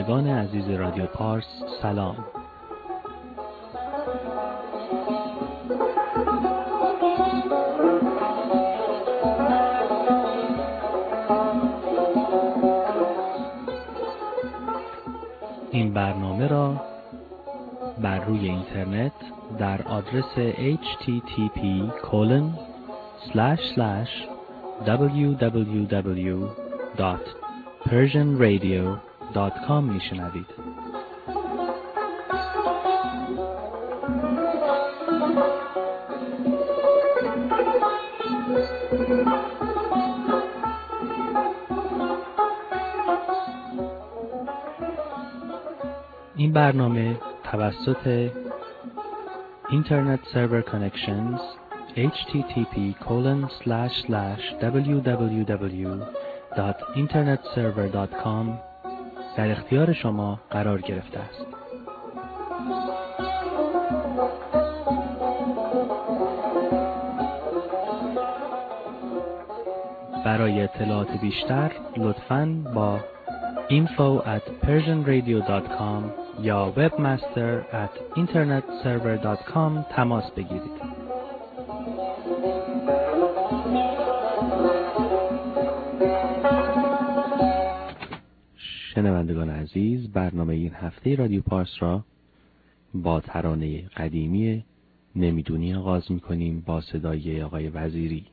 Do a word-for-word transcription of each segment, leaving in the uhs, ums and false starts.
شنوندگان عزیز رادیو پارس سلام. این برنامه را بر روی اینترنت در آدرس اچ تی تی پی کلن اسلش اسلش دبلیو دبلیو دبلیو دات پرژن رادیو دات کام میشنوید. این برنامه توسط اینترنت سرور کانکشنز اچ تی تی پی کلن اسلش اسلش دبلیو دبلیو دبلیو دات اینترنت سرور دات کام در اختیار شما قرار گرفته است. برای اطلاعات بیشتر لطفاً با info at persian radio dot com یا webmaster at internet server dot com تماس بگیرید. شنوندگان عزیز، برنامه این هفته رادیو پارس را با ترانه قدیمی نمیدونی آغاز می‌کنیم با صدای آقای وزیری.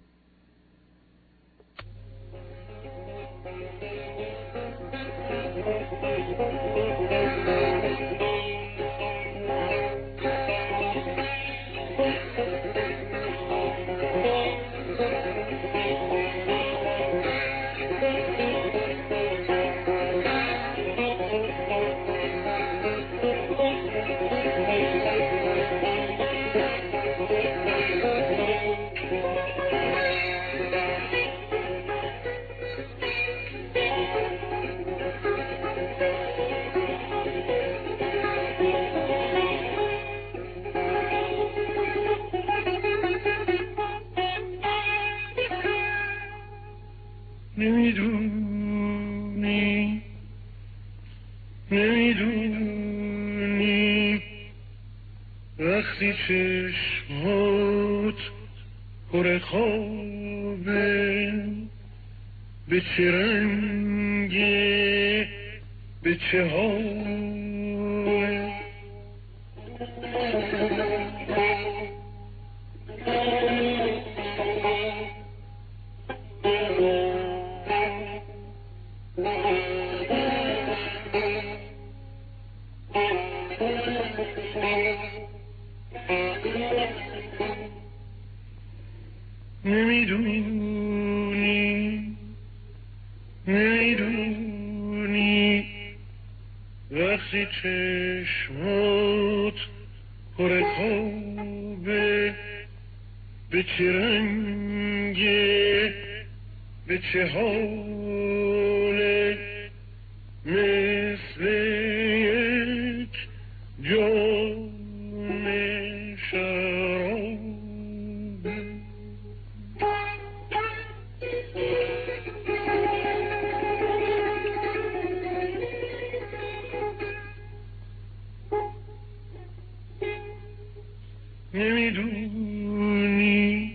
نمیدونی نمیدونی وقتی چشمات پر خوابه به چه رنگه به چه حاله نمیدونی نمیدونی وقتی چشمات پر خوابه به چه رنگه به چه حاله مثل یک جام شرابه. نمیدونی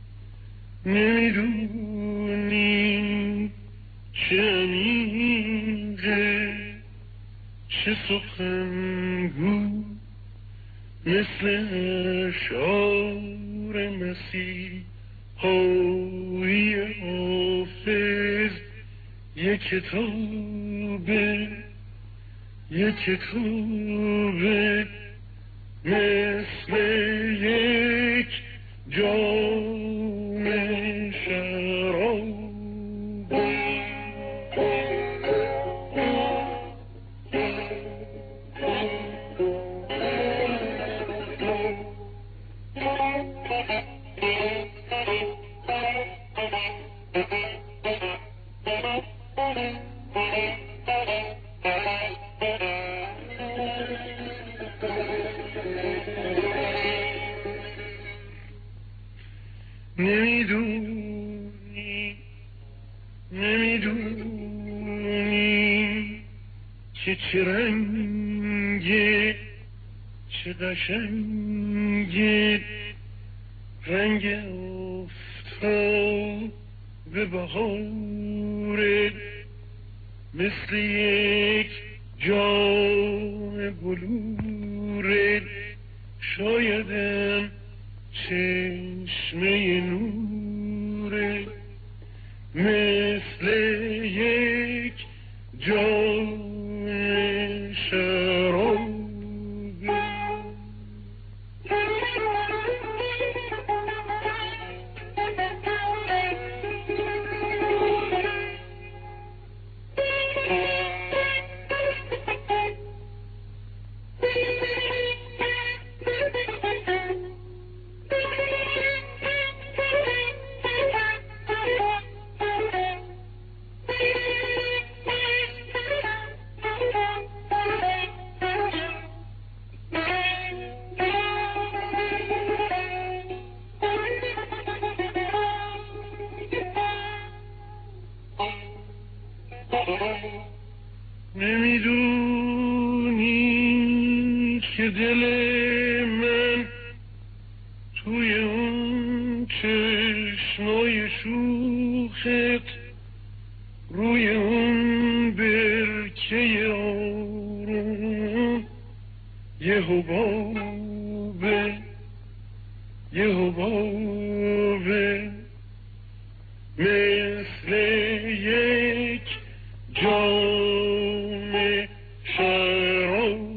نمیدونی چه عمیقه چه سخنگو مثل اشعار مسیحایی حافظ یک کتابه یک کتابه مثل یک جام شراب. نمیدونی نمیدونی چه که چه رنگه چه قشنگه رنگ آفتاب به بهاره مثل یک جام بلوره شایدم چشمه نوره مثل یک جام شرابه نمیدونی که دل من توی اون چشمای شوخت روی اون برکه آروم یه حبابه یه حبابه مثل یک جام شرابه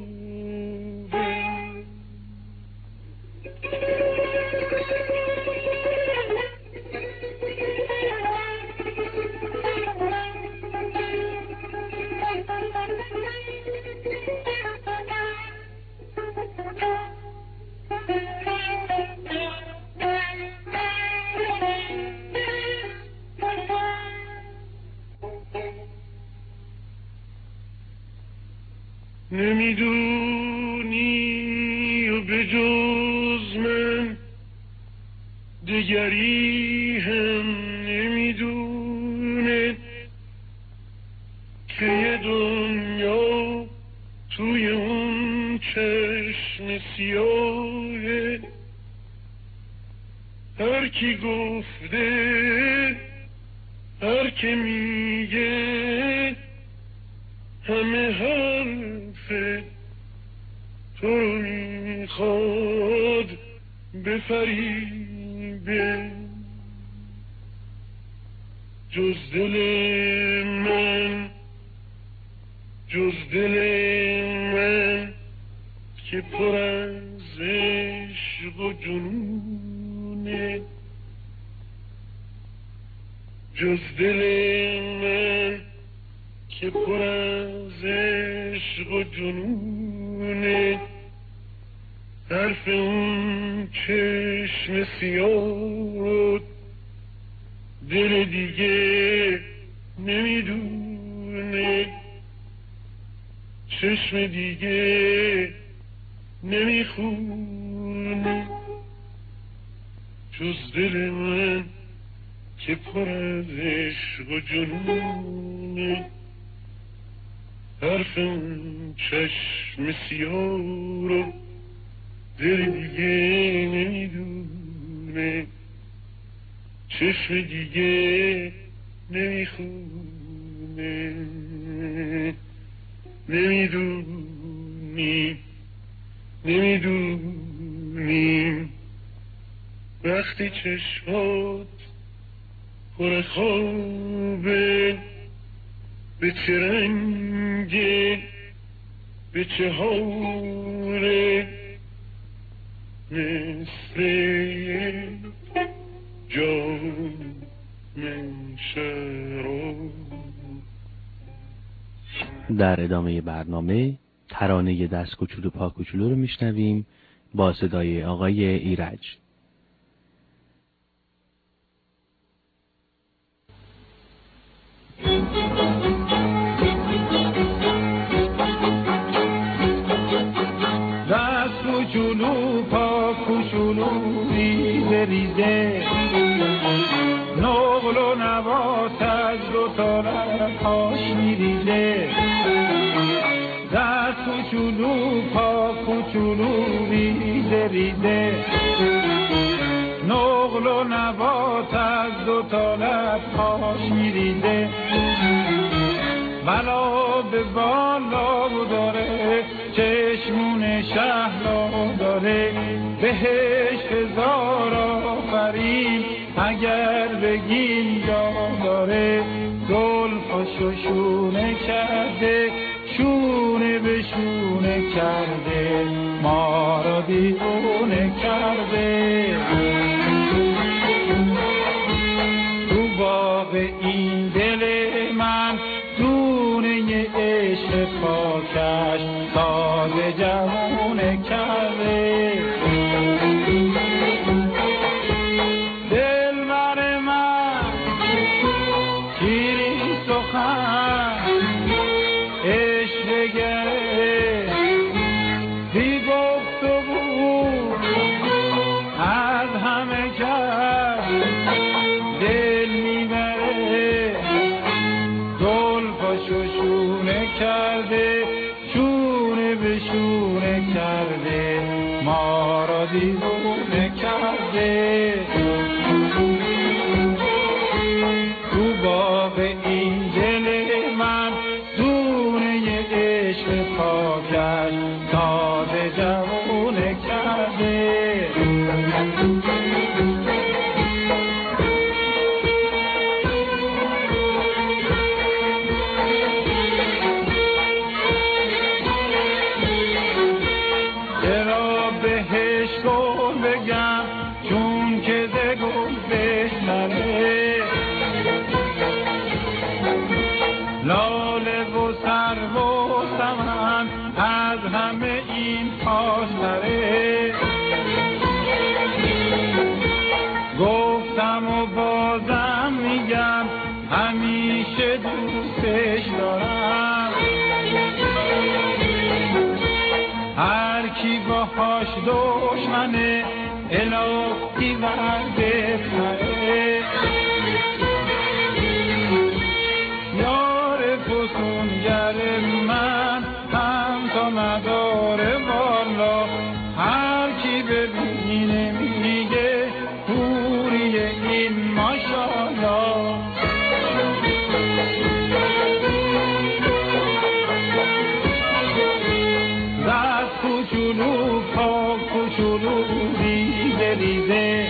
نمیدونی و به جز من دیگری هم نمیدونه که یه دنیا توی اون چشم سیاهه هر کی گفته هر کی میگه همه حرفه تو رو میخواد بفریبه جز دل من جز دل من که پر از عشق و جنونه جز دل من که پر از عشق و جنونه حرف اون چشم سیاه دل دیگه نمیدونه چشم دیگه نمیخونه جز دل من که پر از عشق و جنونه حرف اون چشم سیاه رو دل دیگه نمیدونه چشم دیگه نمیخونه نمیدونی نمیدونی وقتی چشمات پر خوابه به چه رنگه به چه حاله مثل جام شراب. در ادامه برنامه ترانه دست کوچولو پا کوچولو رو میشنویم با صدای آقای ایرج. دست کوچولو پا کوچولو ریزه ریزه نقل و نبات از دو طرفاش میریزه کوچولو پا کوچولو ریزه ریزه، نقل و نبات از دو تا لب پاش میریزه، بلا به بالا داره چشمون شهلا داره، بهش هزار آفرین اگر بگیم جا داره، زلفاش و شونه کرده شونه به شونه کرده، ما را دیوونه کرده. تو باغ این دل من دونه عشق پاکش تازه جوونه کرده، دل بر من شیرین سخن عشق گره، بی گفت و بود از همه کس دل میبره، زلفاش و شونه کرده شونه به شونه کرده، ما را دیوونه کرده. تو باغ این دل من دونه عشق پاکش تازه جوونه کرده، چرا بهش گل بگم چون که ز گل بهتره، لاله و سرو و سمن از همه این پاستره، گفتم و بازم میگم همیشه دوستش دارم، هر کی باهاش دشمنه الهی ورده پره، یار فسونگر من هم تا نداره والا، هر کی ببینه میگه پوری این ماشاءالله. دست کوچولو پا کوچولو ریزه ریزه،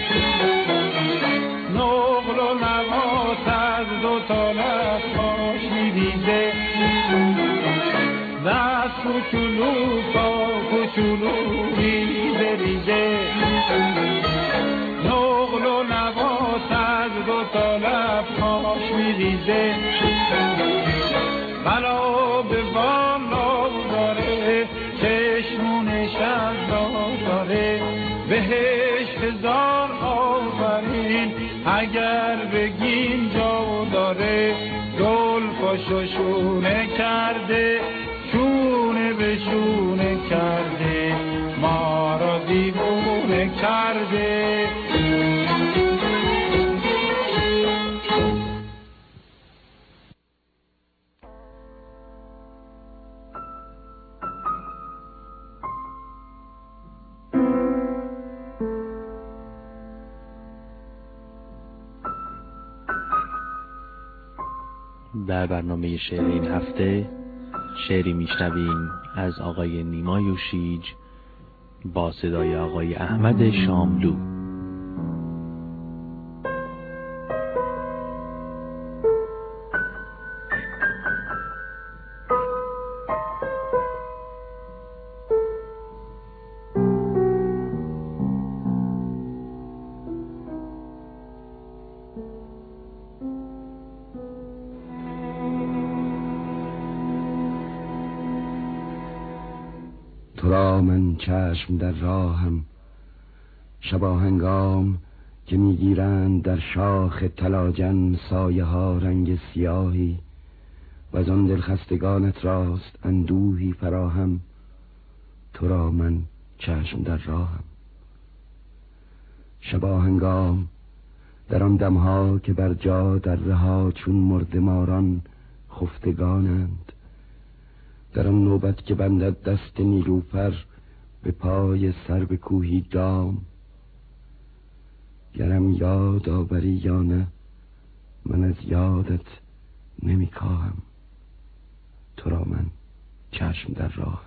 نقل و نبات از دو تا لب پاش میریزه، دست کوچولو پا کوچولو ریزه ریزه، نقل و نبات از دو تا لب پاش میریزه، بلا به بالا داره چشمون شهلا داره، بهش هزار آفرین اگر بگیم جا داره، زلفاش و شونه کرده شونه به شونه کرده، ما را دیوونه کرده. در برنامه شعر این هفته شعری میشنویم از آقای نیما یوشیج با صدای آقای احمد شاملو. تو را من چشم در راهم، شبا هنگام که میگیرند در شاخ تلاجن سایه ها رنگ سیاهی و از آن دلخستگانت راست اندوهی فراهم. تو را من چشم در راهم، شبا هنگام در آن دمها که بر جا در رها چون مردماران خفتگانند در آن نوبت که بندد دست نیلوفر به پای سر به کوهی دام، گرم یاد آوری یا نه من از یادت نمی کاهم، تو را من چشم در راهم.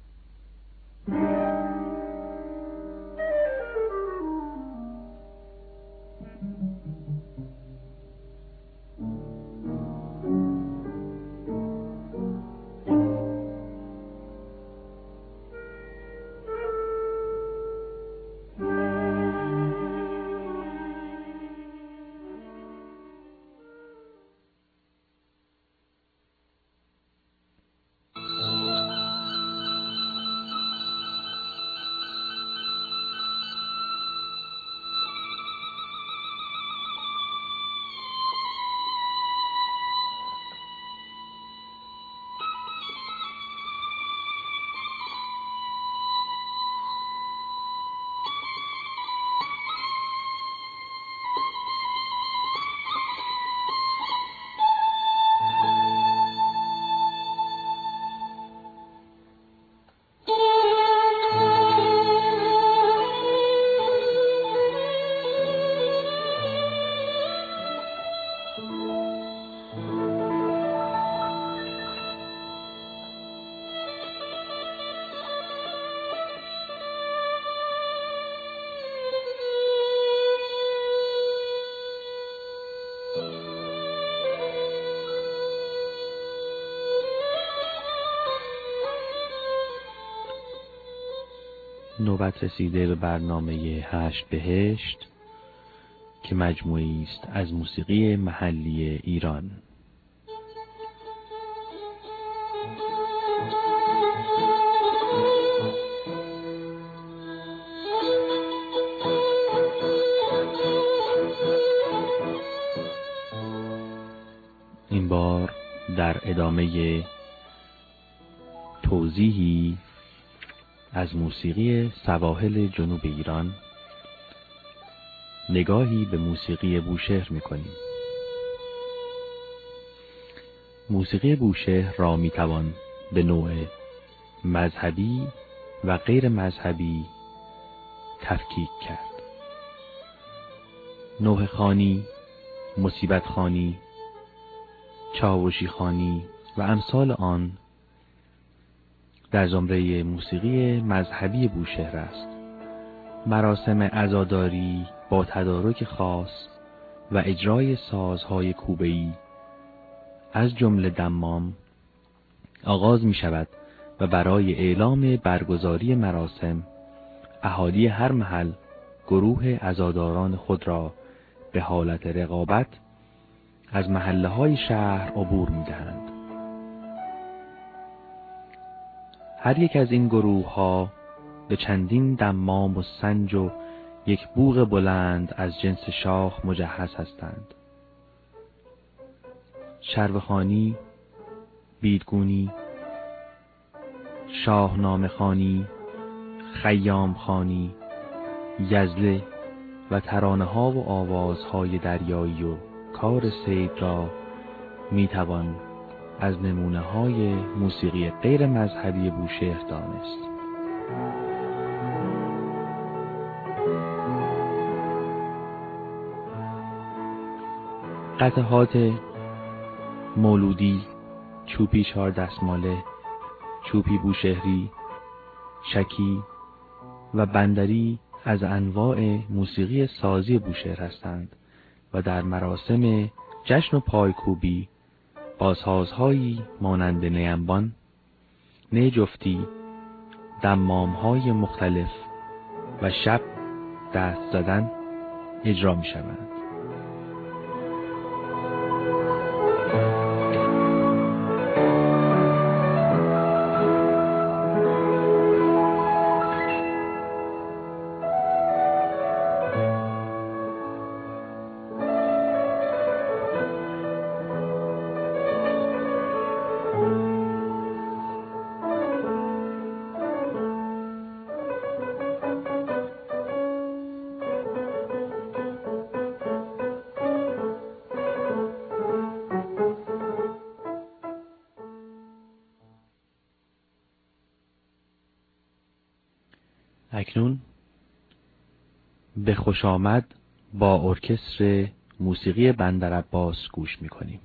نوبت رسیده به برنامه هشت بهشت که مجموعی است از موسیقی محلی ایران. این بار در ادامه توضیحی از موسیقی سواحل جنوب ایران نگاهی به موسیقی بوشهر می‌کنیم. موسیقی بوشهر را می‌توان به نوع مذهبی و غیر مذهبی تفکیک کرد. نوح خوانی، مصیبت خوانی، چاوشی خوانی و امثال آن در زمره موسیقی مذهبی بوشهر است. مراسم عزاداری با تدارک خاص و اجرای سازهای کوبه‌ای از جمله دمام آغاز می شود و برای اعلام برگزاری مراسم اهالی هر محل گروه عزاداران خود را به حالت رقابت از محله های شهر عبور می دهند. هر یک از این گروه ها به چندین دمام و سنج و یک بوق بلند از جنس شاخ مجهز هستند. شروخوانی، بیدگونی، شاهنامه خوانی، خیام خوانی، یزله و ترانه ها و آوازهای دریایی و کار صید را می توان از نمونه های موسیقی غیر مذهبی بوشهر دانست. قطعات مولودی، چوپی چهار دستماله، چوپی بوشهری، شکی و بندری از انواع موسیقی سازی بوشهر هستند و در مراسم جشن و پایکوبی بازسازهایی مانند نیمبان، نی جفتی، دمامهای مختلف و شب دست زدن اجرا می شوند. اکنون به خوش آمد با ارکستر موسیقی بندرعباس گوش می‌کنیم.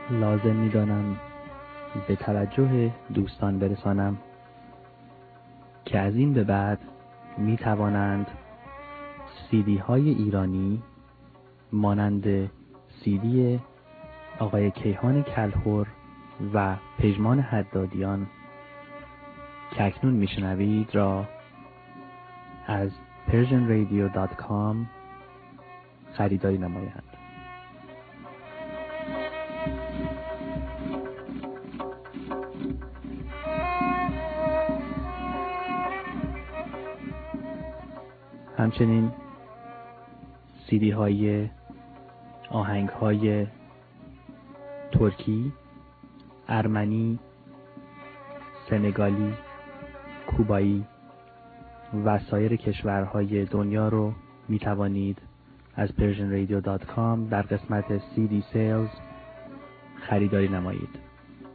لازم می‌دانم به توجه دوستان برسانم که از این به بعد می توانند سیدی های ایرانی مانند سیدی آقای کیهان کلهر و پژمان حدادیان که اکنون میشنوید را از پرژن رادیو دات کام خریداری نمایند. همچنین سیدی های آهنگ های ترکی، ارمنی، سنگالی، کوبایی و سایر کشورهای دنیا رو می توانید از پرژن رادیو دات کام در قسمت سی دی سیلز خریداری نمایید.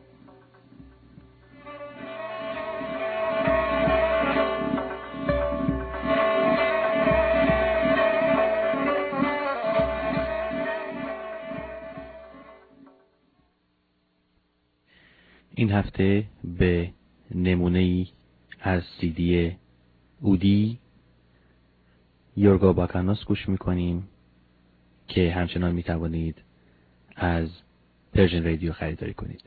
این هفته به نمونه‌ای از سیدی اودی یورگو باکانوس گوش میکنیم که همچنان میتوانید از پرژن رادیو خریداری کنید.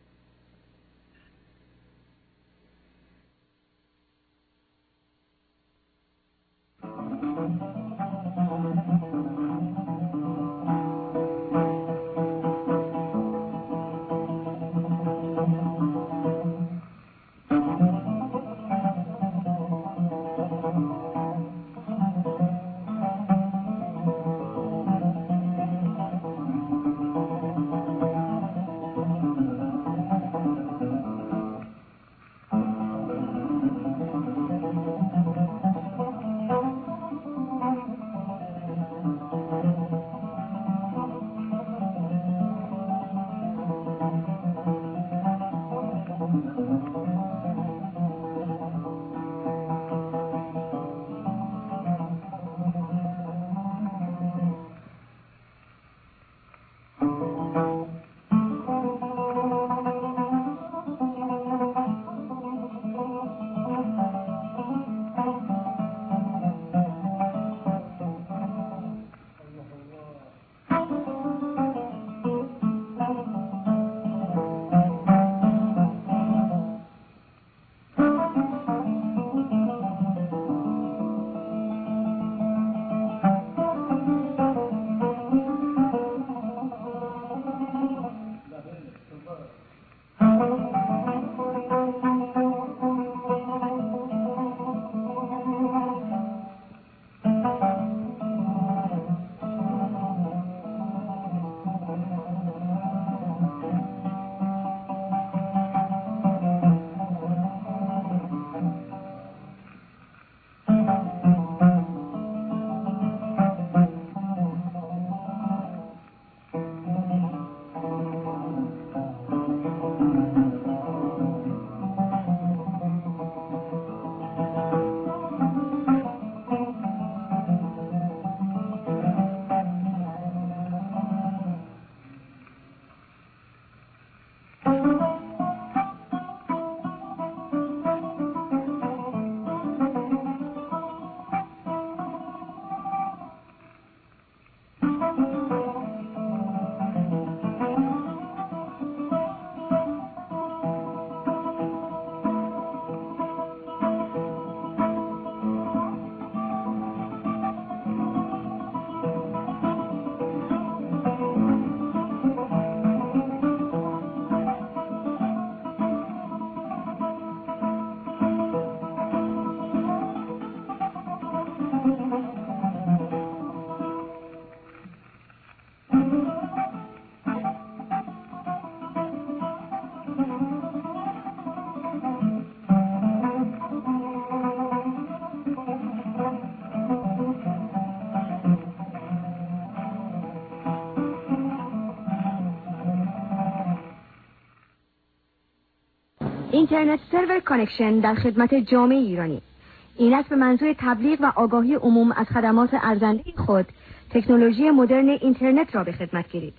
اینترنت سرور کانکشن در خدمت جامعه ایرانی. این است به منظور تبلیغ و آگاهی عموم از خدمات ارزنده خود تکنولوژی مدرن اینترنت را به خدمت گیرید.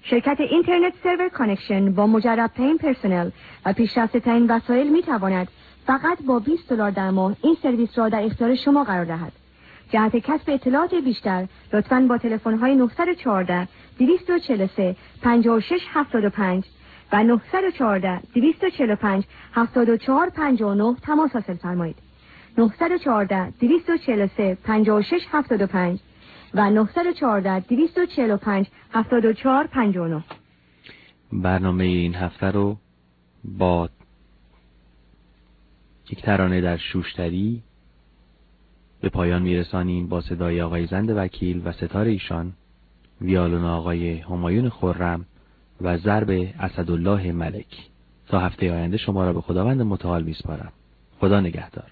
شرکت اینترنت سرور کانکشن با مجرب‌ترین پرسنل و پیشرفته‌ترین وسایل می‌تواند فقط با بیست دلار در ماه این سرویس را در اختیار شما قرار دهد. جهت کسب اطلاعات بیشتر لطفاً با تلفن‌های نه یک چهار، دو چهار سه، پنج شش هفت پنج و نه یک چهار، دو چهار پنج، هفت چهار پنج نه تماس حاصل فرمایید. نه یک چهار، دو چهار سه، پنج شش هفت پنج و نه یک چهار، دو چهار پنج، هفت چهار پنج نه. برنامه این هفته رو با یک ترانه در شوشتری به پایان میرسانیم با صدای آقای زند وکیل و ستار ایشان، ویالون آقای همایون خرم و ضرب اسدالله ملک. تا هفته آینده شما را به خداوند متعال میسپارم. خدا نگهدار.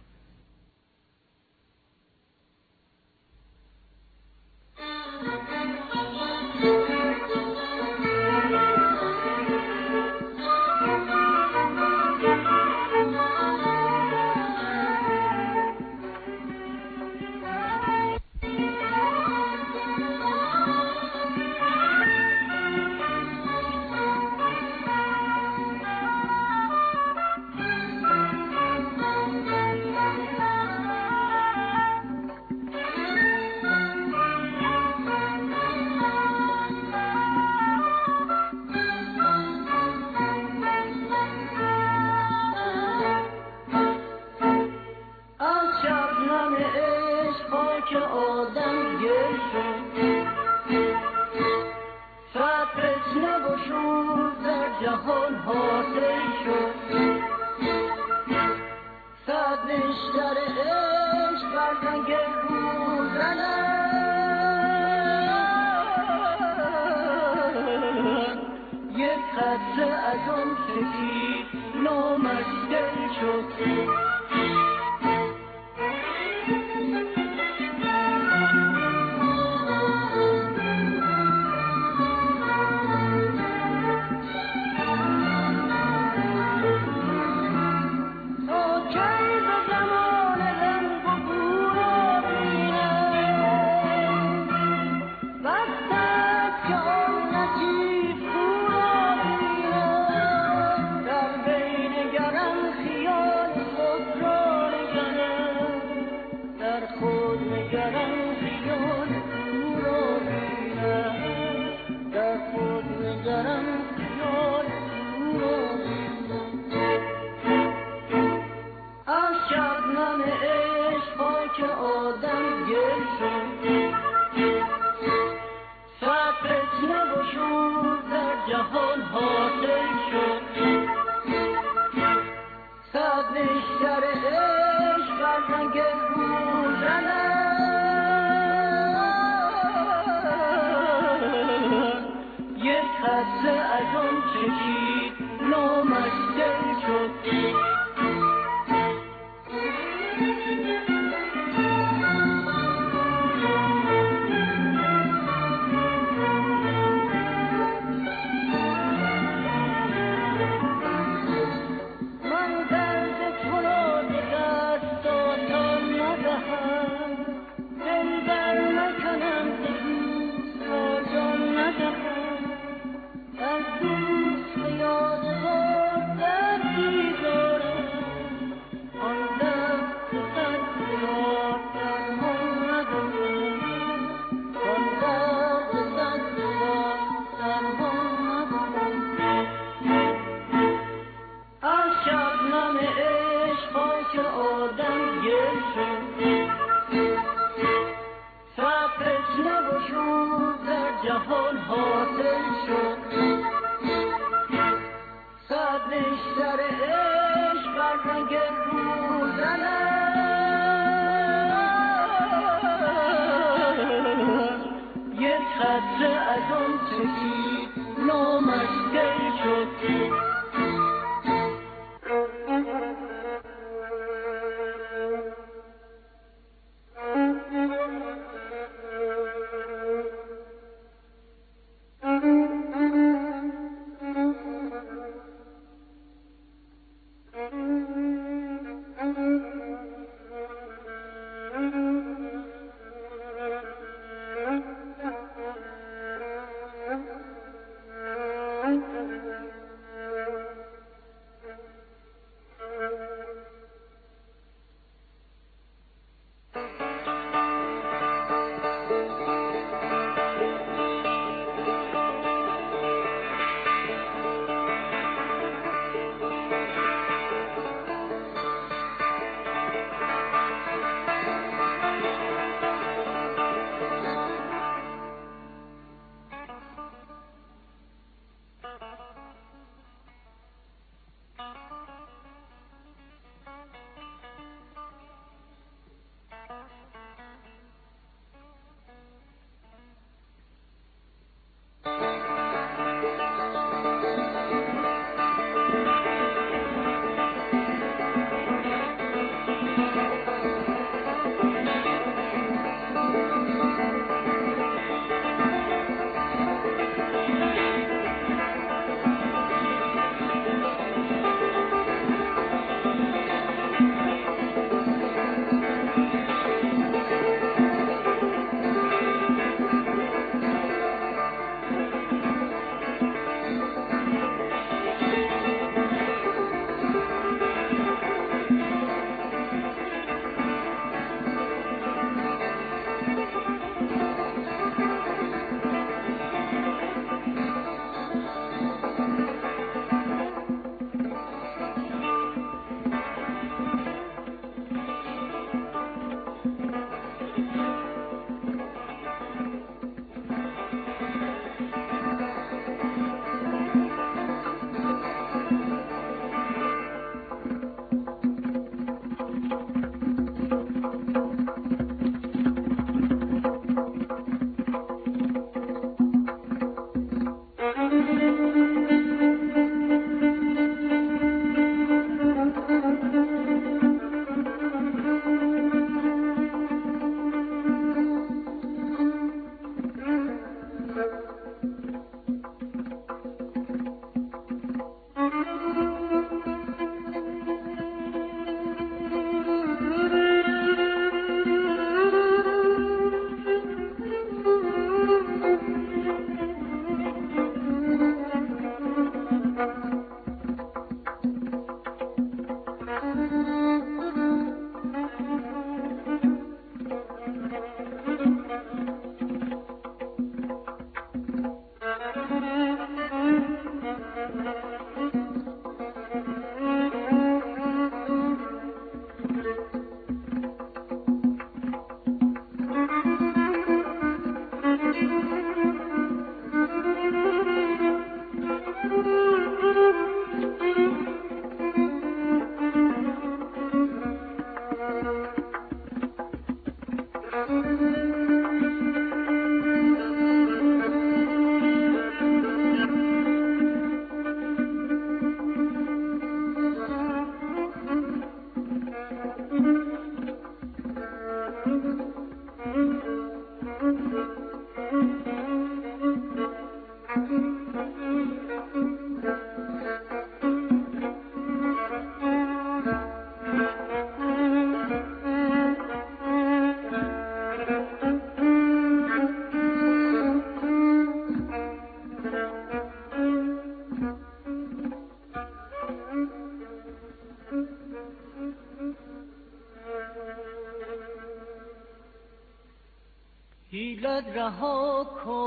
حیلت رها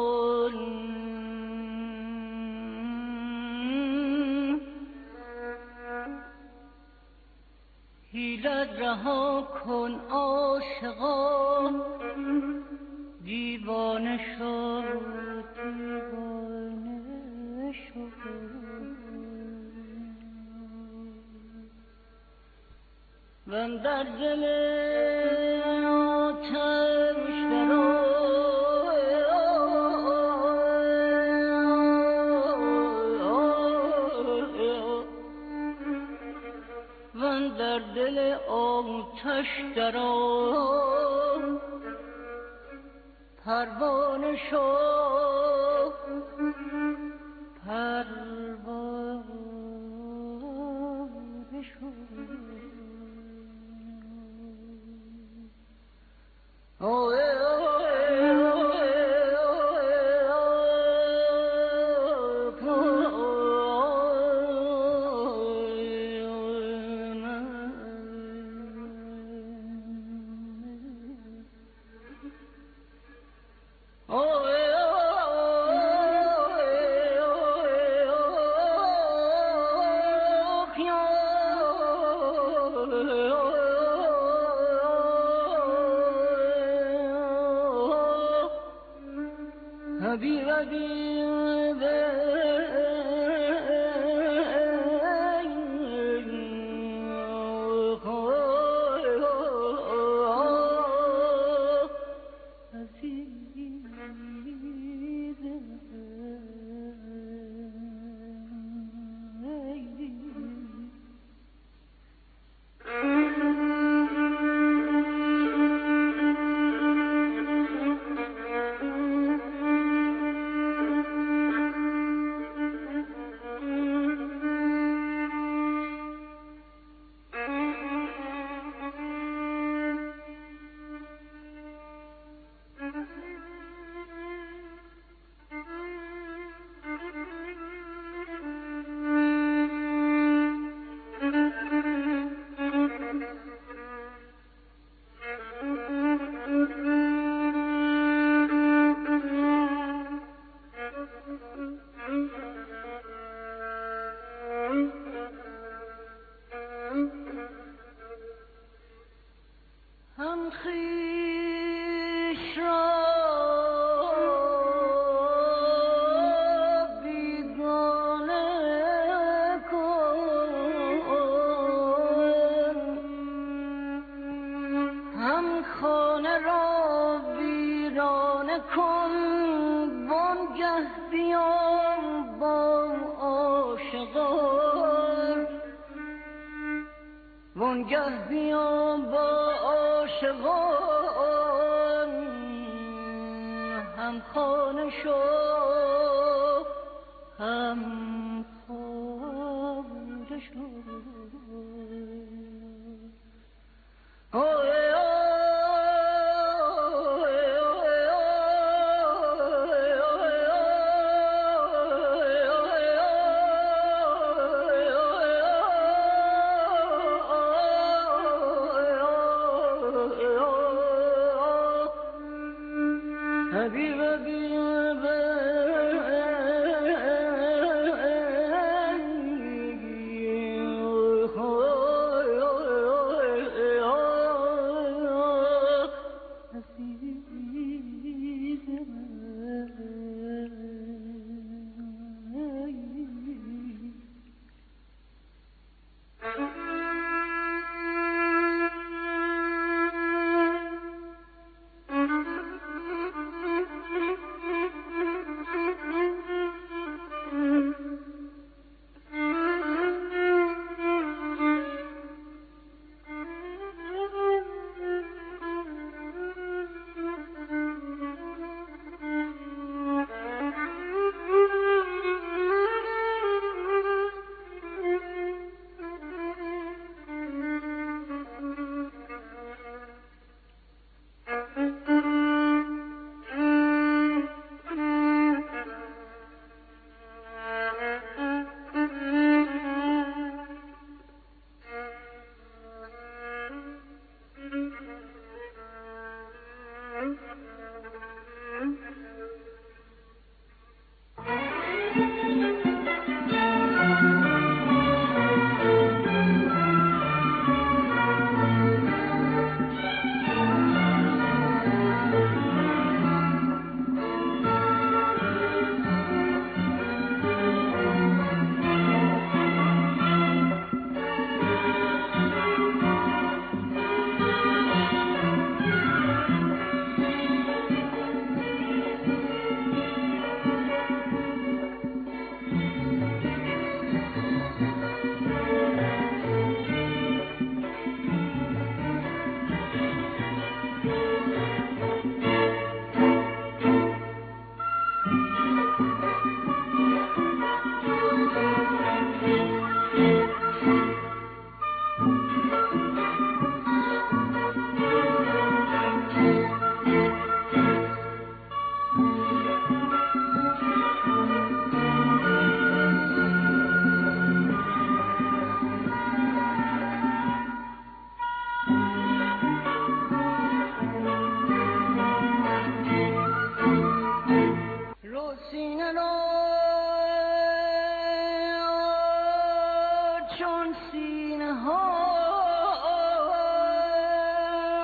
کن حیلت رها کن عاشقا دیوانه شد دیوانه شد من در دل آتش درآ من در دل آتش درآ پروانه شد پروانه شد اوه اوه اوه وانگه بیام با عاشقان هم خانه شو هم خانه شو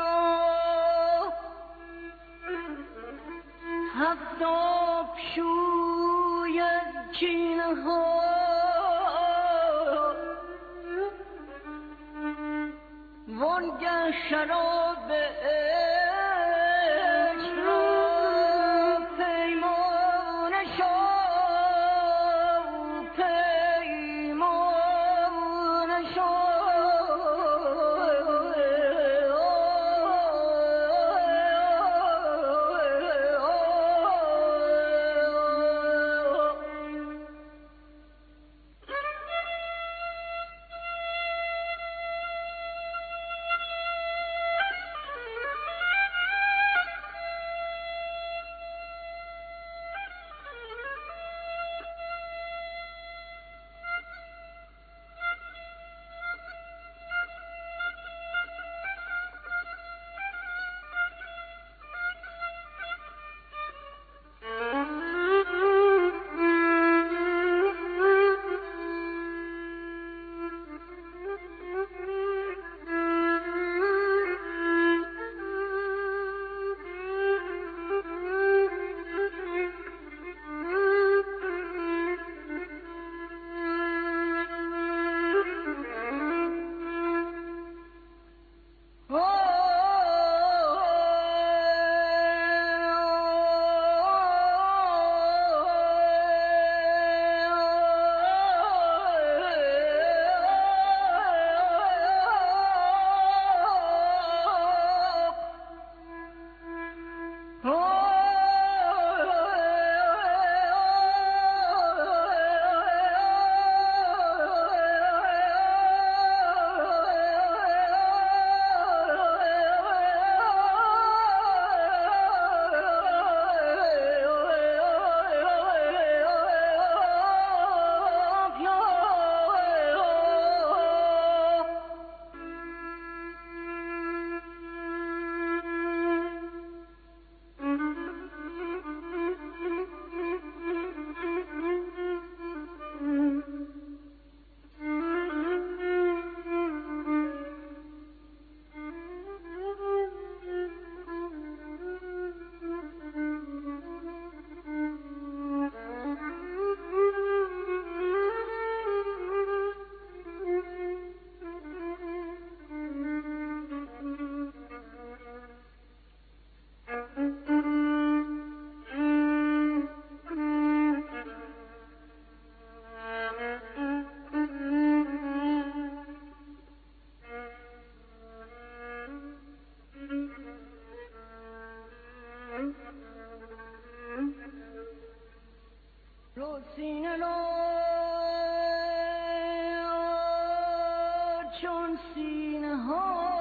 هفتاب شو ها وانگه شراب عشق را پیمانه شد پیمانه سینه را چون سینه ها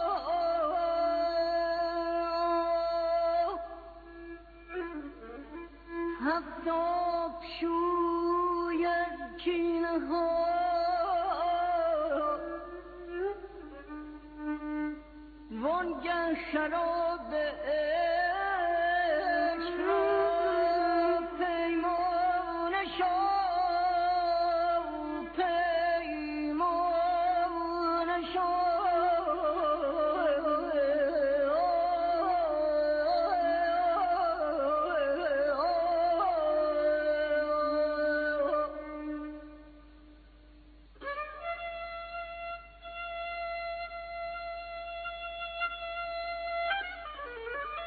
هفتاب شوید کینه ها وانگه شراب عشق را پیمانه شد پیمانه شد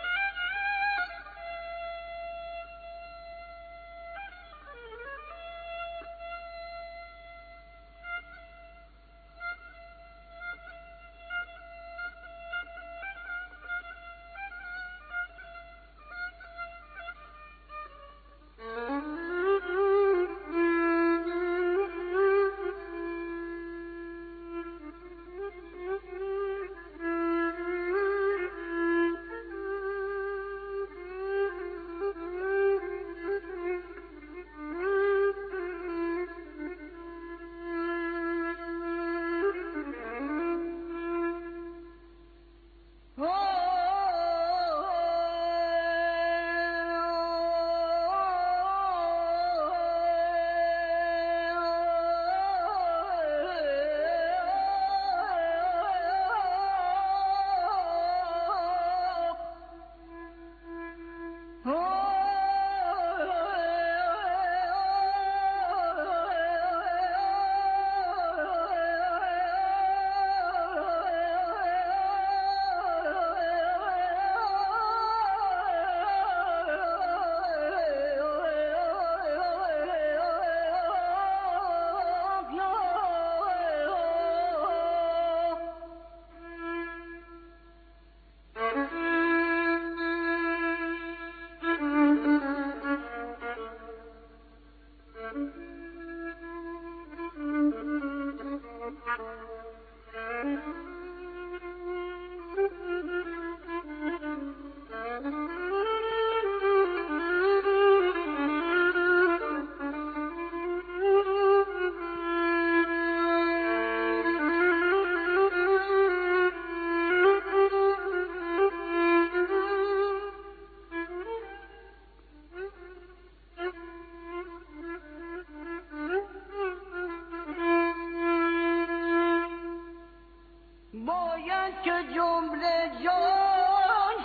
که جمله جان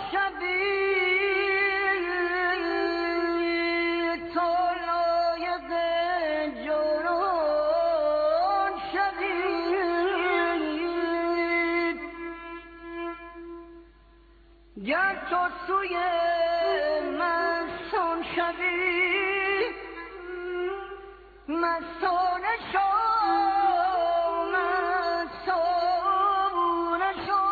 شوید تو لایق جانان شوید گر تو سوی مستان شوی مستان شو مستان شو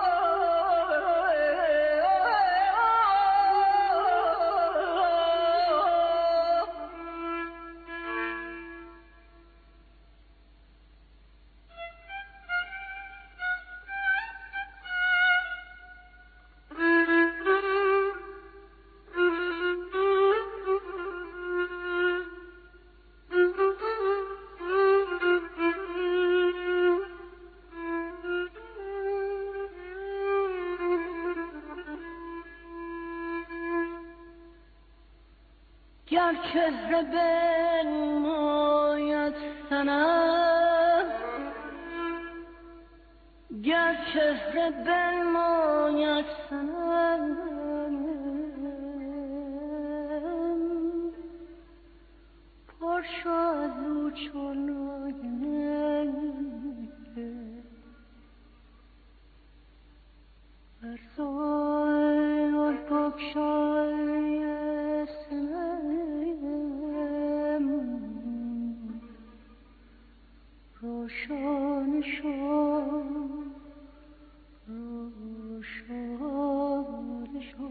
گر چهره بنماید سنم گر چهره بنماید سنم پرشو از او چون آینه برزای و بگشای روشن شو روشن شو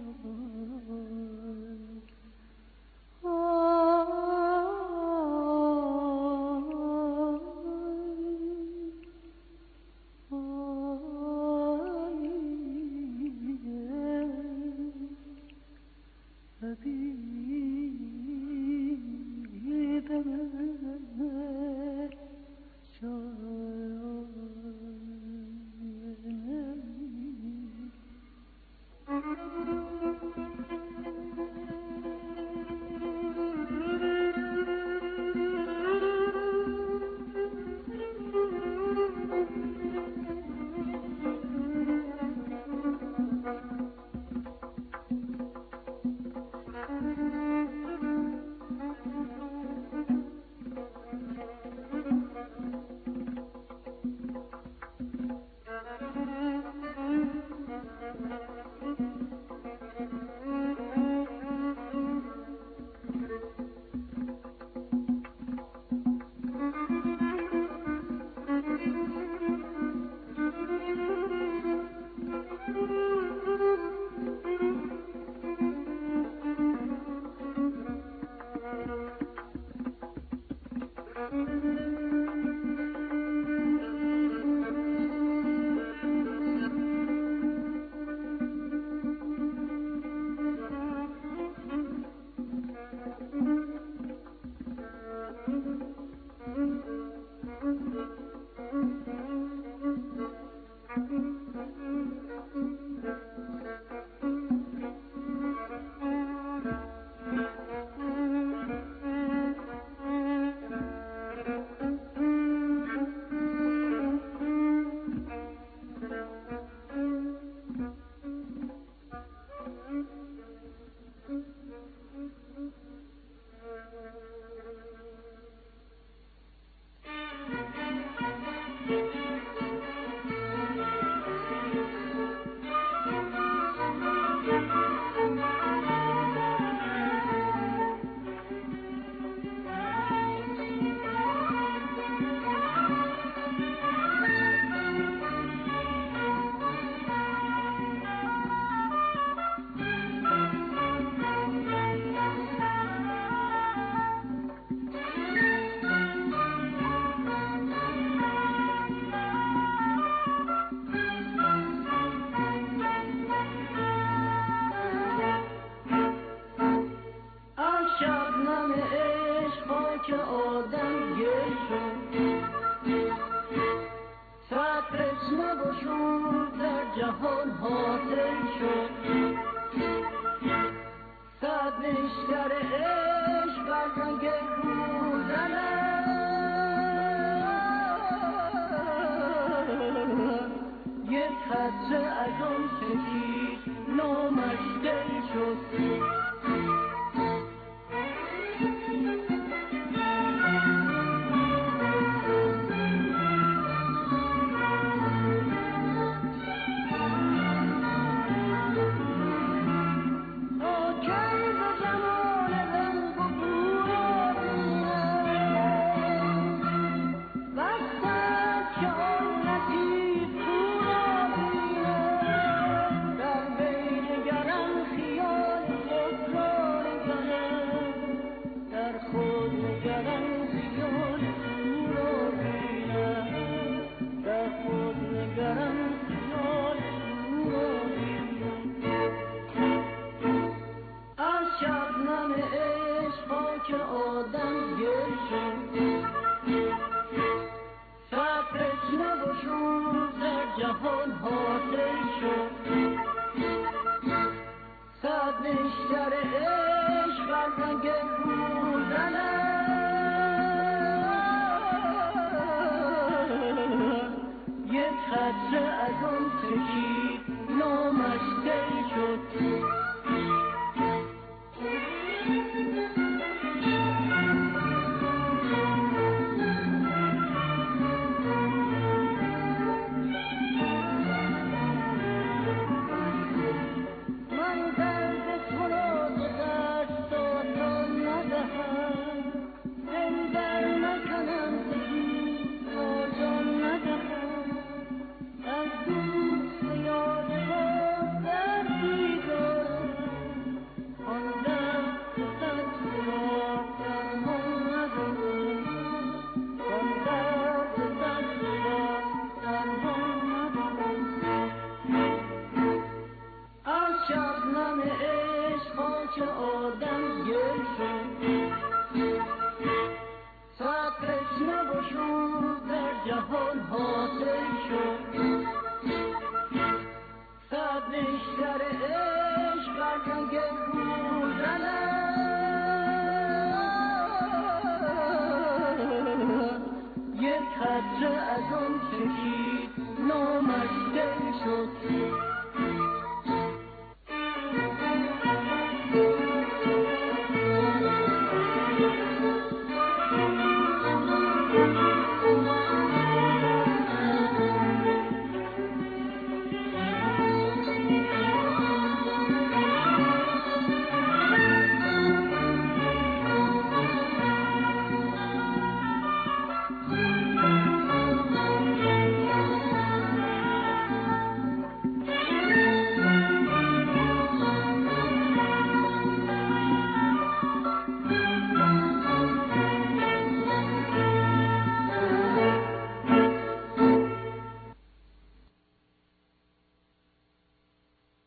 خطره از آن کشید نامش دل شد. خطره از آن کشید نامش دل شد.